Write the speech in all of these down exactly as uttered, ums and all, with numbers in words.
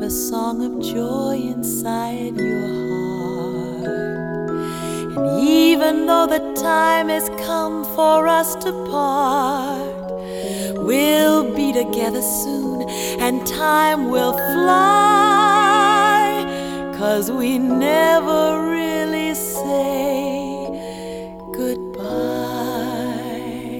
a song of joy inside your heart. And even though the time has come for us to part, we'll be together soon and time will fly, 'cause we never really say goodbye.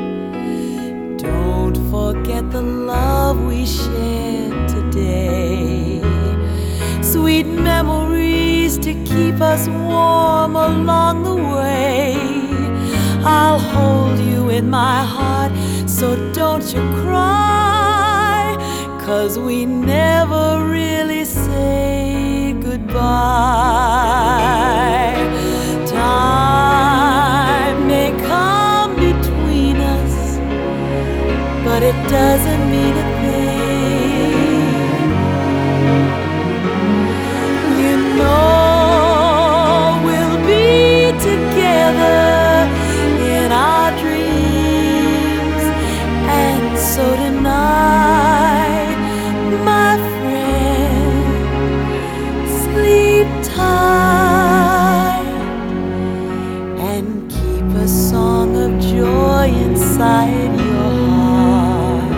Don't forget the love we shared today, sweet memories to keep us warm along the way. I'll hold you in my heart, so don't you cry, 'cause we never really say goodbye. Time may come between us, but it doesn't mean a thing. You know we'll be together in our dreams, and so tonight, my friend, sleep tight and keep a song of joy inside your heart.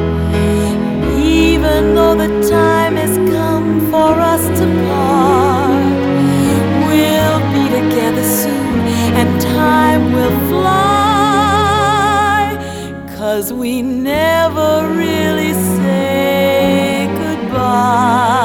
Even though the time has come for us to part, we'll be together soon and time will fly, 'cause we never really say goodbye.